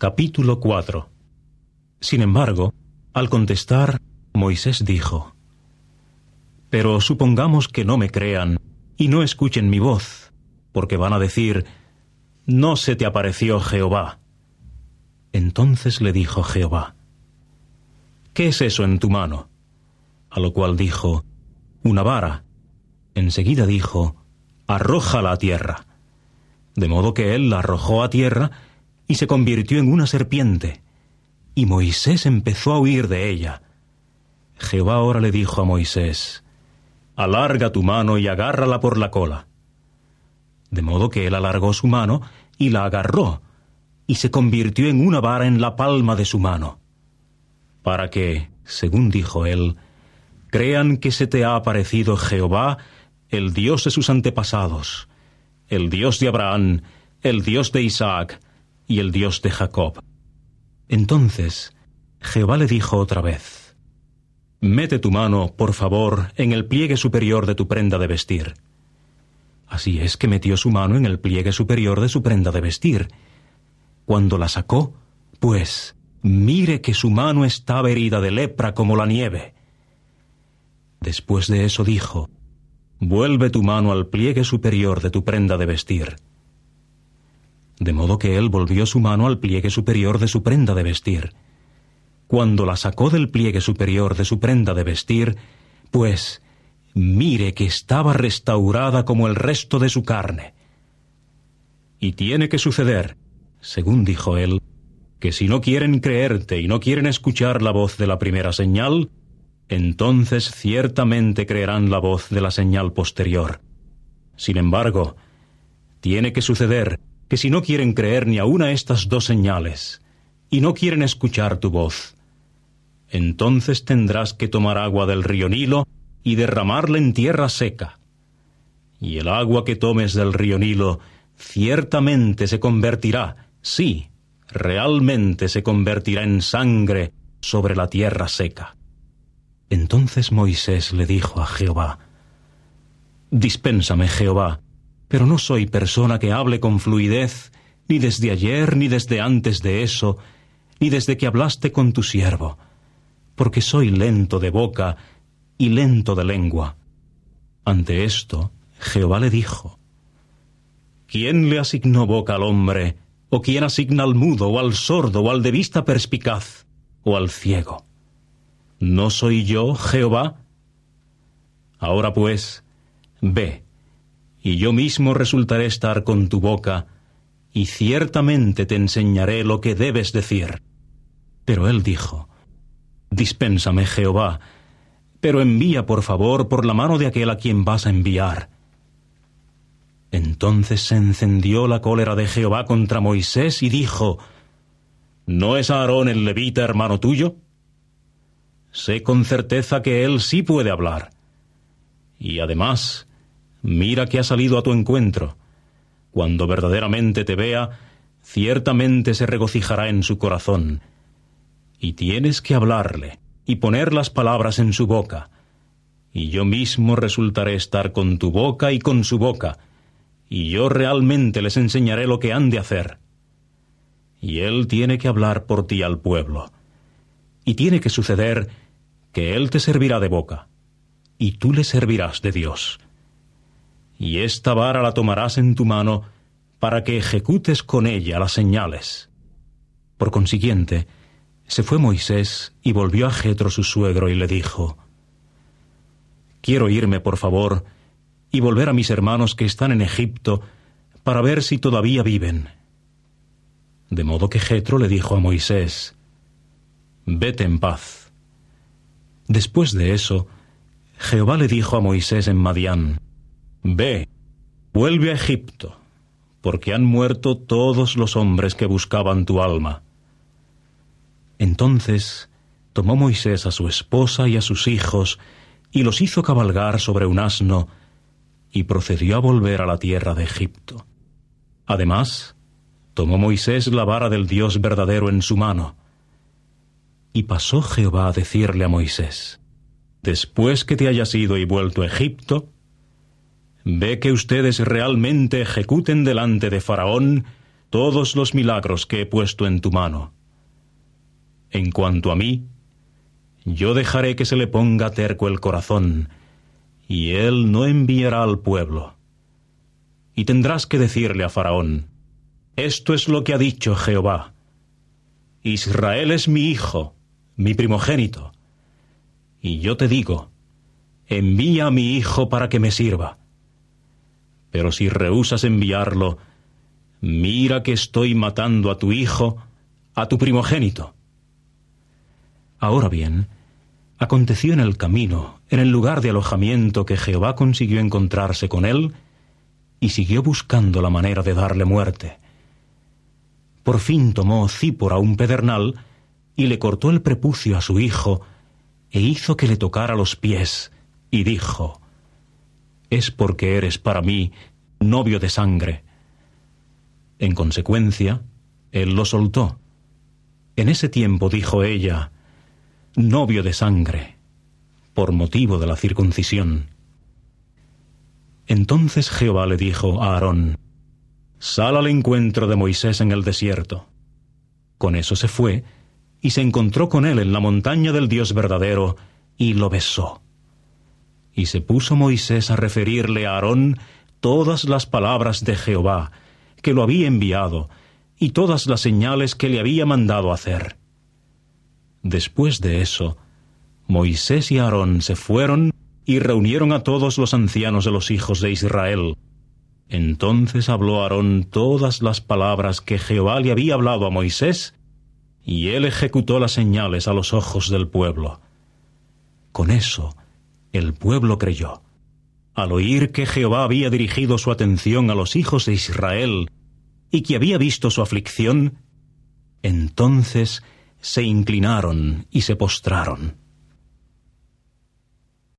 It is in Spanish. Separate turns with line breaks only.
Capítulo 4. Sin embargo, al contestar, Moisés dijo: Pero supongamos que no me crean y no escuchen mi voz, porque van a decir: no se te apareció Jehová. Entonces le dijo Jehová: ¿qué es eso en tu mano? A lo cual dijo: una vara. Enseguida dijo: arrójala a tierra. De modo que él la arrojó a tierra y se convirtió en una serpiente, y Moisés empezó a huir de ella. Jehová ahora le dijo a Moisés: alarga tu mano y agárrala por la cola. De modo que él alargó su mano y la agarró, y se convirtió en una vara en la palma de su mano, para que, según dijo él, crean que se te ha aparecido Jehová, el Dios de sus antepasados, el Dios de Abraham, el Dios de Isaac y el Dios de Jacob. Entonces Jehová le dijo otra vez: mete tu mano, por favor, en el pliegue superior de tu prenda de vestir. Así es que metió su mano en el pliegue superior de su prenda de vestir. Cuando la sacó, pues, mire que su mano estaba herida de lepra como la nieve. Después de eso dijo: vuelve tu mano al pliegue superior de tu prenda de vestir. De modo que él volvió su mano al pliegue superior de su prenda de vestir. Cuando la sacó del pliegue superior de su prenda de vestir, pues, mire que estaba restaurada como el resto de su carne. Y tiene que suceder, según dijo él, que si no quieren creerte y no quieren escuchar la voz de la primera señal, entonces ciertamente creerán la voz de la señal posterior. Sin embargo, tiene que suceder que si no quieren creer ni aun a estas dos señales, y no quieren escuchar tu voz, entonces tendrás que tomar agua del río Nilo y derramarla en tierra seca. Y el agua que tomes del río Nilo ciertamente se convertirá, sí, realmente se convertirá en sangre sobre la tierra seca. Entonces Moisés le dijo a Jehová: dispénsame, Jehová, pero no soy persona que hable con fluidez, ni desde ayer, ni desde antes de eso, ni desde que hablaste con tu siervo, porque soy lento de boca y lento de lengua. Ante esto, Jehová le dijo: ¿quién le asignó boca al hombre? ¿O quién asigna al mudo, o al sordo, o al de vista perspicaz, o al ciego? ¿No soy yo, Jehová? Ahora pues, ve, y yo mismo resultaré estar con tu boca, y ciertamente te enseñaré lo que debes decir. Pero él dijo: dispénsame, Jehová, pero envía por favor por la mano de aquel a quien vas a enviar. Entonces se encendió la cólera de Jehová contra Moisés y dijo: ¿no es Aarón el levita hermano tuyo? Sé con certeza que él sí puede hablar. Y además, mira que ha salido a tu encuentro. Cuando verdaderamente te vea, ciertamente se regocijará en su corazón. Y tienes que hablarle y poner las palabras en su boca. Y yo mismo resultaré estar con tu boca y con su boca, y yo realmente les enseñaré lo que han de hacer. Y él tiene que hablar por ti al pueblo. Y tiene que suceder que él te servirá de boca, y tú le servirás de Dios. Y esta vara la tomarás en tu mano para que ejecutes con ella las señales. Por consiguiente, se fue Moisés y volvió a Jetro su suegro y le dijo: quiero irme, por favor, y volver a mis hermanos que están en Egipto para ver si todavía viven. De modo que Jetro le dijo a Moisés: vete en paz. Después de eso, Jehová le dijo a Moisés en Madián: ve, vuelve a Egipto, porque han muerto todos los hombres que buscaban tu alma. Entonces tomó Moisés a su esposa y a sus hijos, y los hizo cabalgar sobre un asno, y procedió a volver a la tierra de Egipto. Además, tomó Moisés la vara del Dios verdadero en su mano. Y pasó Jehová a decirle a Moisés: después que te hayas ido y vuelto a Egipto, ve que ustedes realmente ejecuten delante de Faraón todos los milagros que he puesto en tu mano. En cuanto a mí, yo dejaré que se le ponga terco el corazón, y él no enviará al pueblo. Y tendrás que decirle a Faraón: esto es lo que ha dicho Jehová: Israel es mi hijo, mi primogénito. Y yo te digo: envía a mi hijo para que me sirva. Pero si rehusas enviarlo, mira que estoy matando a tu hijo, a tu primogénito. Ahora bien, aconteció en el camino, en el lugar de alojamiento, que Jehová consiguió encontrarse con él y siguió buscando la manera de darle muerte. Por fin tomó Cípora un pedernal y le cortó el prepucio a su hijo e hizo que le tocara los pies y dijo: es porque eres para mí novio de sangre. En consecuencia, él lo soltó. En ese tiempo dijo ella: novio de sangre, por motivo de la circuncisión. Entonces Jehová le dijo a Aarón: sal al encuentro de Moisés en el desierto. Con eso se fue, y se encontró con él en la montaña del Dios verdadero, y lo besó. Y se puso Moisés a referirle a Aarón todas las palabras de Jehová, que lo había enviado, y todas las señales que le había mandado hacer. Después de eso, Moisés y Aarón se fueron y reunieron a todos los ancianos de los hijos de Israel. Entonces habló Aarón todas las palabras que Jehová le había hablado a Moisés, y él ejecutó las señales a los ojos del pueblo. Con eso, el pueblo creyó. Al oír que Jehová había dirigido su atención a los hijos de Israel y que había visto su aflicción, entonces se inclinaron y se postraron.